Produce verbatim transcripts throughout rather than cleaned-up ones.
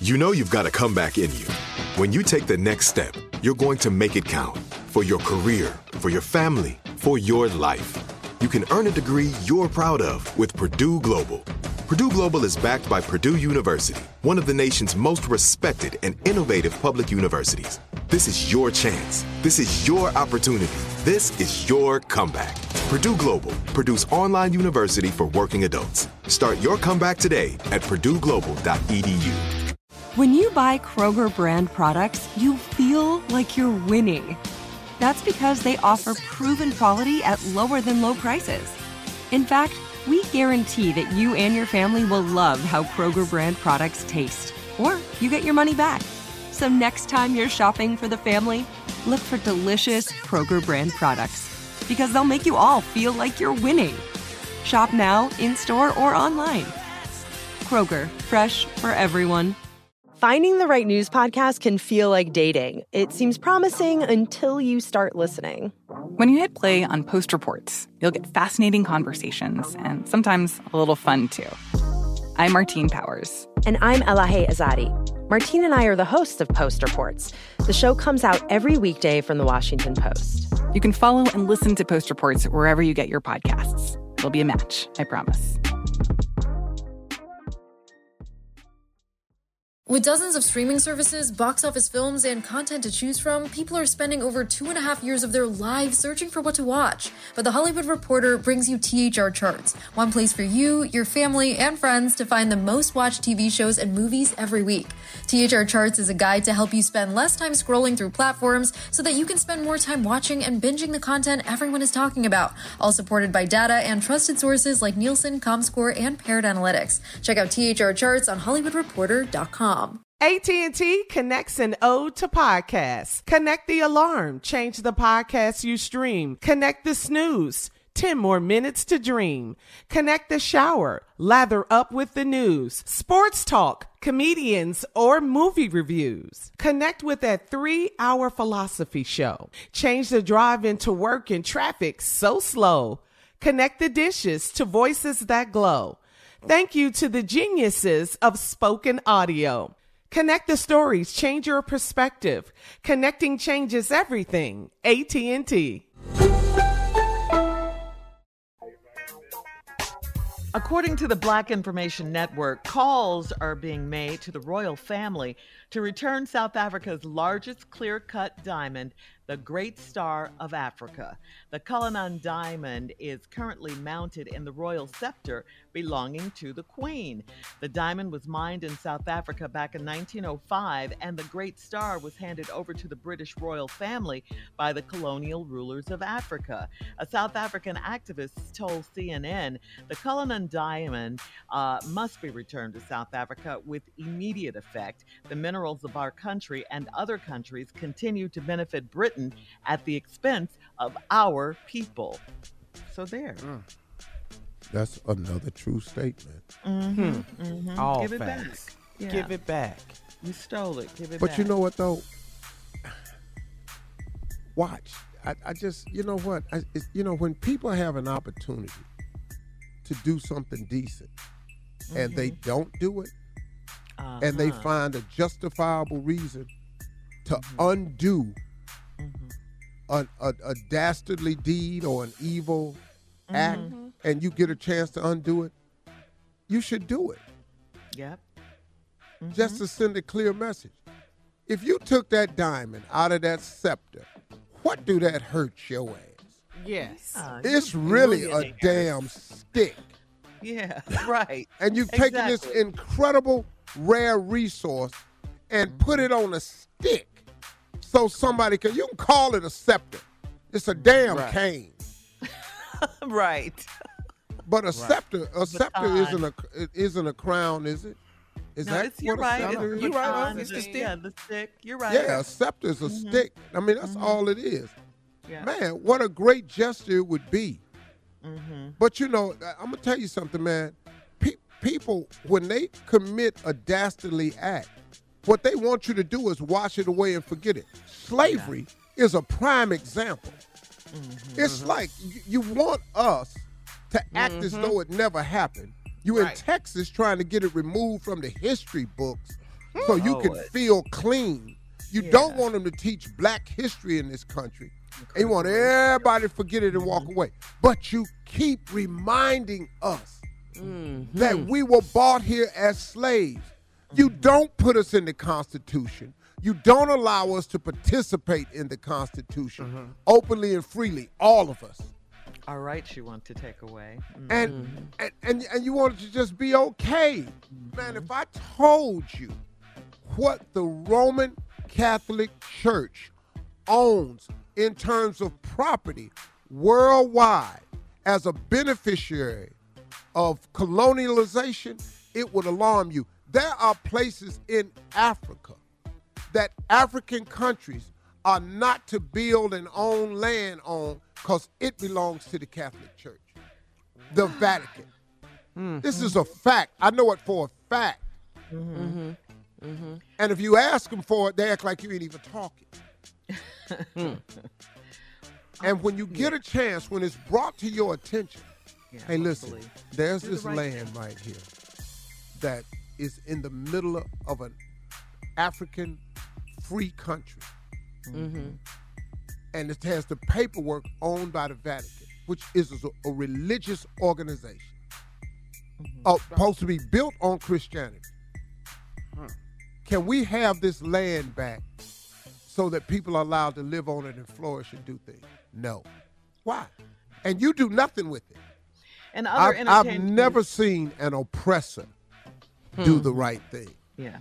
You know you've got a comeback in you. When you take the next step, you're going to make it count for your career, for your family, for your life. You can earn a degree you're proud of with Purdue Global. Purdue Global is backed by Purdue University, one of the nation's most respected and innovative public universities. This is your chance. This is your opportunity. This is your comeback. Purdue Global, Purdue's online university for working adults. Start your comeback today at purdue global dot e d u. When you buy Kroger brand products, you feel like you're winning. That's because they offer proven quality at lower than low prices. In fact, we guarantee that you and your family will love how Kroger brand products taste, or you get your money back. So next time you're shopping for the family, look for delicious Kroger brand products, because they'll make you all feel like you're winning. Shop now, in-store, or online. Kroger, fresh for everyone. Finding the right news podcast can feel like dating. It seems promising until you start listening. When you hit play on Post Reports, you'll get fascinating conversations and sometimes a little fun, too. I'm Martine Powers. And I'm Elahe Azadi. Martine and I are the hosts of Post Reports. The show comes out every weekday from the Washington Post. You can follow and listen to Post Reports wherever you get your podcasts. It'll be a match, I promise. With dozens of streaming services, box office films, and content to choose from, people are spending over two and a half years of their lives searching for what to watch. But The Hollywood Reporter brings you T H R Charts, one place for you, your family, and friends to find the most watched T V shows and movies every week. T H R Charts is a guide to help you spend less time scrolling through platforms so that you can spend more time watching and binging the content everyone is talking about, all supported by data and trusted sources like Nielsen, Comscore, and Parrot Analytics. Check out T H R Charts on hollywood reporter dot com. A T and T connects an ode to podcasts. Connect the alarm. Change the podcast you stream. Connect the snooze. ten more minutes to dream. Connect the shower. Lather up with the news. Sports talk, comedians, or movie reviews. Connect with that three-hour philosophy show. Change the drive into work in traffic so slow. Connect the dishes to voices that glow. Thank you to the geniuses of spoken audio. Connect the stories, change your perspective. Connecting changes everything. A T and T. According to the Black Information Network, calls are being made to the royal family to return South Africa's largest clear-cut diamond, the Great Star of Africa. The Cullinan diamond is currently mounted in the royal scepter belonging to the Queen. The diamond was mined in South Africa back in nineteen oh five, and the Great Star was handed over to the British royal family by the colonial rulers of Africa. A South African activist told C N N the Cullinan diamond uh, must be returned to South Africa with immediate effect. The minerals of our country and other countries continue to benefit Britain at the expense of our people. So there. Mm. That's another true statement. Mm-hmm. Mm-hmm. All Give it facts. back. Yeah. Give it back. You stole it. Give it But back. you know what, though? Watch. I, I just, you know what? I, it's, you know, when people have an opportunity to do something decent mm-hmm. and they don't do it, uh-huh. and they find a justifiable reason to mm-hmm. undo mm-hmm. a, a, a dastardly deed or an evil mm-hmm. act, and you get a chance to undo it, you should do it. Yep. Mm-hmm. Just to send a clear message. If you took that diamond out of that scepter, what do that hurt your ass? Yes. Uh, it's really a damn stick. Yeah, right. And you've exactly. taken this incredible, rare resource and mm-hmm. put it on a stick so somebody can, you can call it a scepter. It's a damn right. cane. Right. But a right. scepter, a scepter isn't a, it isn't a crown, is it? Is no, that it's, you're what right. a scepter It's is? You're right. It's the stick. Yeah, the stick. You're right. Yeah, a scepter is a mm-hmm. stick. I mean, that's mm-hmm. all it is. Yeah. Man, what a great gesture it would be. Mm-hmm. But, you know, I'm going to tell you something, man. Pe- people, when they commit a dastardly act, what they want you to do is wash it away and forget it. Slavery yeah. is a prime example. Mm-hmm. It's mm-hmm. like you, you want us to act mm-hmm. as though it never happened. You right. in Texas trying to get it removed from the history books so you Oh, can it- feel clean. You Yeah. don't want them to teach black history in this country. And you want everybody to forget it and walk away. But you keep reminding us Mm-hmm. that we were bought here as slaves. You don't put us in the Constitution. You don't allow us to participate in the Constitution Mm-hmm. openly and freely, all of us. Our rights you want to take away. Mm. And, Mm-hmm. and and and you want it to just be okay. Man, if I told you what the Roman Catholic Church owns in terms of property worldwide as a beneficiary of colonialization, it would alarm you. There are places in Africa that African countries are not to build and own land on because it belongs to the Catholic Church, the Vatican. Mm-hmm. This is a fact. I know it for a fact. Mm-hmm. Mm-hmm. And if you ask them for it, they act like you ain't even talking. Mm. And when you get a chance, when it's brought to your attention, Yeah, hey, listen, hopefully. there's Do the this right land thing. right here that is in the middle of an African free country. Mm-hmm. And it has the paperwork owned by the Vatican, which is a, a religious organization Mm-hmm. uh, supposed to be built on Christianity. Can we have this land back so that people are allowed to live on it and flourish and do things? No. Why? And you do nothing with it. And other I've, I've entertainment never news- seen an oppressor do the right thing. Yeah.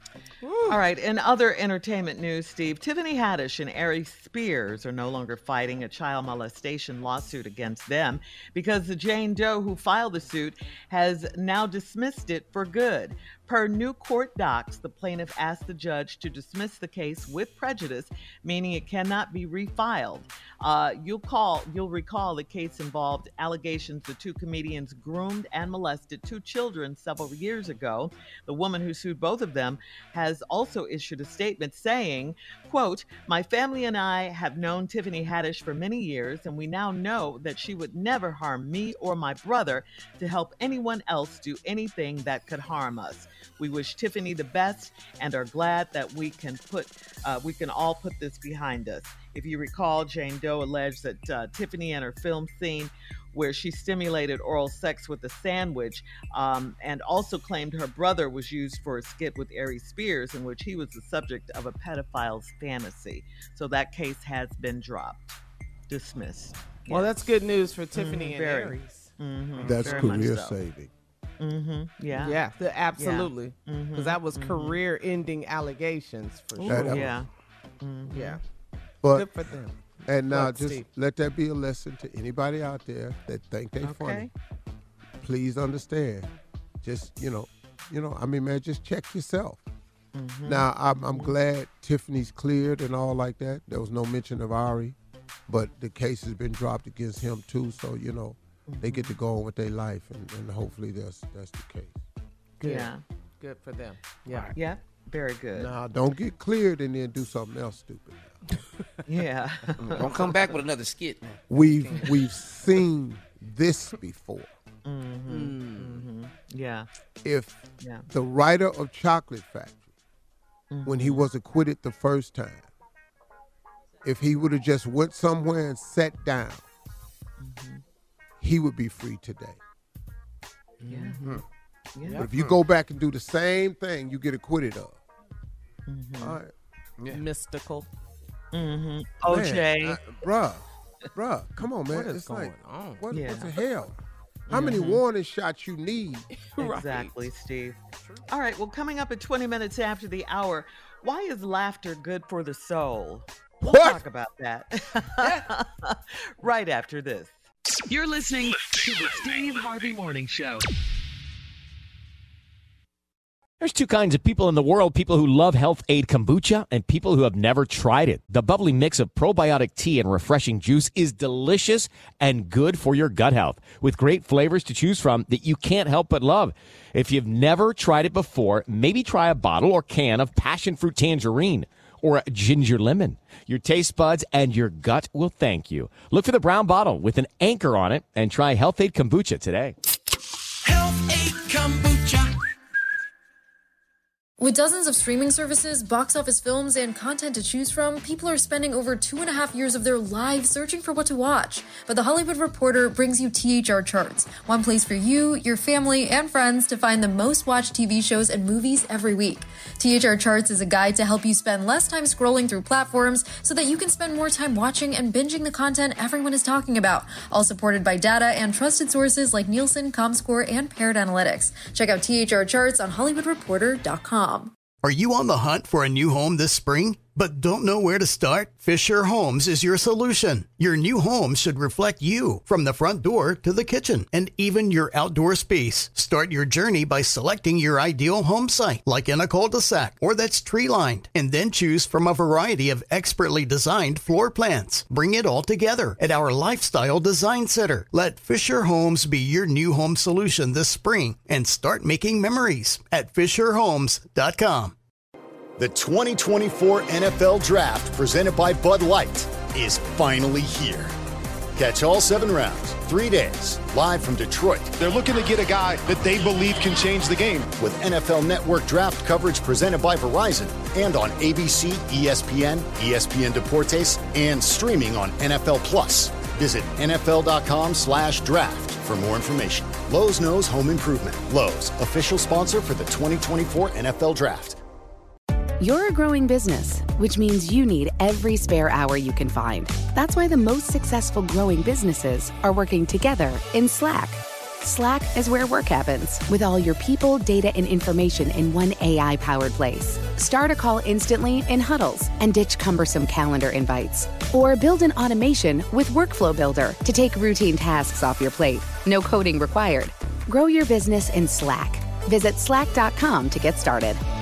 All right. In other entertainment news, Steve, Tiffany Haddish and Ari Spears are no longer fighting a child molestation lawsuit against them because the Jane Doe who filed the suit has now dismissed it for good. Per new court docs, the plaintiff asked the judge to dismiss the case with prejudice, meaning it cannot be refiled. Uh, you'll call, you'll recall the case involved allegations the two comedians groomed and molested two children several years ago. The woman who sued both of them has also issued a statement saying, quote, "My family and I have known Tiffany Haddish for many years, and we now know that she would never harm me or my brother to help anyone else do anything that could harm us. We wish Tiffany the best and are glad that we can put, uh, we can all put this behind us." If you recall, Jane Doe alleged that uh, Tiffany and her film scene where she stimulated oral sex with a sandwich, um, and also claimed her brother was used for a skit with Ari Spears in which he was the subject of a pedophile's fantasy. So that case has been dropped, dismissed. Well, Yes. that's good news for Tiffany Mhm, and very. Aries. Mhm, That's very much career so. saving. Mm-hmm. Yeah. Yeah, the, absolutely. Because Mhm, that was mhm. career-ending allegations for Ooh, sure. That- yeah. Mhm. Yeah, But good for them. and now What, just Steve? let that be a lesson to anybody out there that think they funny. Okay. Please understand. Just, you know, you know, I mean, man, just check yourself. Mhm. Now, I'm, I'm glad Tiffany's cleared and all like that. There was no mention of Ari, but the case has been dropped against him too. So, you know, they get to go on with their life, and, and hopefully that's that's the case. Good. Yeah. Good for them. Yeah. Yeah. Very good. Now, don't get cleared and then do something else stupid. Yeah. Don't come back with another skit, man. We've we've seen this before. Mm-hmm. Mm-hmm. Yeah. If Yeah. the writer of Chocolate Factory, when he was acquitted the first time, if he would have just went somewhere and sat down, he would be free today. Yeah. Mhm. Yeah. But if you go back and do the same thing, you get acquitted of. Mm-hmm. All right. Yeah. Mystical. Mm-hmm. O J. Man, I- bruh, bruh, come on, man. What is it's going like, on? what, Yeah. what the hell? How many warning shots you need? Right. Exactly, Steve. All right. Well, coming up at twenty minutes after the hour, why is laughter good for the soul? We'll What? talk about that right after this. You're listening to the Steve Harvey Morning Show. There's two kinds of people in the world, people who love Health Aid Kombucha and people who have never tried it. The bubbly mix of probiotic tea and refreshing juice is delicious and good for your gut health, with great flavors to choose from that you can't help but love. If you've never tried it before, maybe try a bottle or can of passion fruit tangerine or a ginger lemon. Your taste buds and your gut will thank you. Look for the brown bottle with an anchor on it and try Health Aid Kombucha today. Health Aid Kombucha. With dozens of streaming services, box office films, and content to choose from, people are spending over two and a half years of their lives searching for what to watch. But The Hollywood Reporter brings you T H R Charts, one place for you, your family, and friends to find the most watched T V shows and movies every week. T H R Charts is a guide to help you spend less time scrolling through platforms so that you can spend more time watching and binging the content everyone is talking about, all supported by data and trusted sources like Nielsen, ComScore, and Parrot Analytics. Check out T H R Charts on Hollywood Reporter dot com. Are you on the hunt for a new home this spring, but don't know where to start? Fisher Homes is your solution. Your new home should reflect you, from the front door to the kitchen, and even your outdoor space. Start your journey by selecting your ideal home site, like in a cul-de-sac or that's tree-lined, and then choose from a variety of expertly designed floor plans. Bring it all together at our Lifestyle Design Center. Let Fisher Homes be your new home solution this spring and start making memories at Fisher Homes dot com. The twenty twenty-four N F L Draft, presented by Bud Light, is finally here. Catch all seven rounds, three days, live from Detroit. They're looking to get a guy that they believe can change the game. With N F L Network draft coverage presented by Verizon and on A B C, E S P N, E S P N Deportes, and streaming on N F L Plus. Visit N F L dot com slash draft for more information. Lowe's knows home improvement. Lowe's, official sponsor for the twenty twenty-four N F L Draft. You're a growing business, which means you need every spare hour you can find. That's why the most successful growing businesses are working together in Slack. Slack is where work happens, with all your people, data, and information in one A I-powered place. Start a call instantly in huddles and ditch cumbersome calendar invites. Or build an automation with Workflow Builder to take routine tasks off your plate. No coding required. Grow your business in Slack. Visit slack dot com to get started.